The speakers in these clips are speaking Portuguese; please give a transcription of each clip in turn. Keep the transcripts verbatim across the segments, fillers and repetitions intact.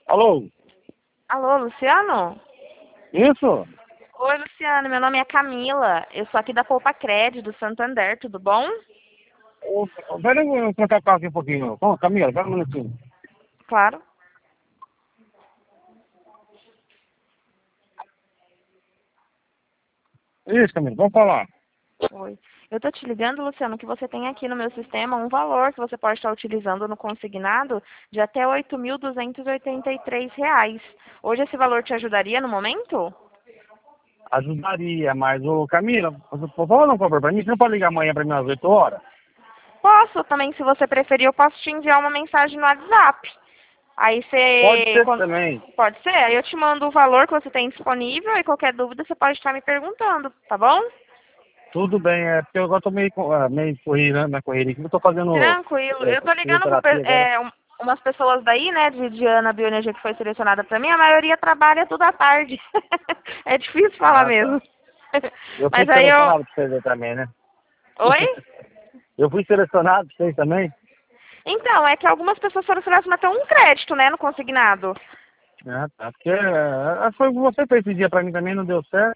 Alô? Alô, Luciano? Isso? Oi, Luciano, meu nome é Camila. Eu sou aqui da Poupa Crédito, do Santander, tudo bom? Ô, Pera aí, eu trocar o carro aqui um pouquinho. Ô, Camila, pera um minutinho. Claro. Isso, Camila, vamos falar. Oi. Eu tô te ligando, Luciano, que você tem aqui no meu sistema um valor que você pode estar utilizando no consignado de até oito mil duzentos e oitenta e três reais. Hoje esse valor te ajudaria no momento? Ajudaria, mas, ô, Camila, por favor, não cobra pra mim? Você não pode ligar amanhã pra mim às oito horas? Posso também, se você preferir, eu posso te enviar uma mensagem no WhatsApp. Aí Pode você... ser quando- também. Pode ser? Aí eu te mando o valor que você tem disponível e qualquer dúvida você pode estar me perguntando, tá bom? Tudo bem, é porque eu agora tô meio, co- ah, meio corrida, na correria aqui. Eu tô fazendo Tranquilo. é, Eu tô ligando com pe- fisioterapia agora. é, um- umas pessoas daí, né, de Diana Bioenergia que foi selecionada pra mim. A maioria trabalha tudo à tarde. É difícil falar Ah, tá. mesmo. Eu fui Mas aí eu... selecionado pra vocês aí também, né? Oi? Eu fui selecionado pra vocês também? Então, é que algumas pessoas foram selecionadas até um crédito, né, no consignado. Ah, tá. Porque é, foi você que fez esse dia pra mim também, não deu certo.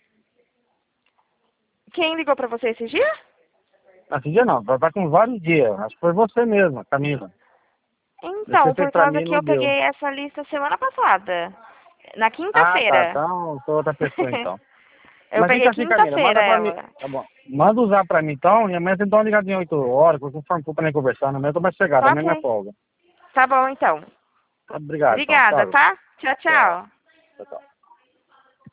Quem ligou pra você esse dia? Esse dia não, tá tá com vários dias. Acho que foi você mesma, Camila. Você Então, fez por pra causa mim e que não eu deu. peguei essa lista semana passada. Na Ah, tá. quinta-feira. Então, sou outra pessoa então. Eu Mas peguei fica assim, Camila, quinta-feira manda pra mim. ela. Tá bom. Manda usar pra mim então, e amanhã você dá uma ligadinha oito horas, conforme for pra nem conversar. Amanhã eu tô mais chegado, Tá amanhã é minha ok. folga. Tá bom, então. Obrigado, então. Obrigada, Tchau. tá? Tchau, Tchau. tchau. Tchau, tchau.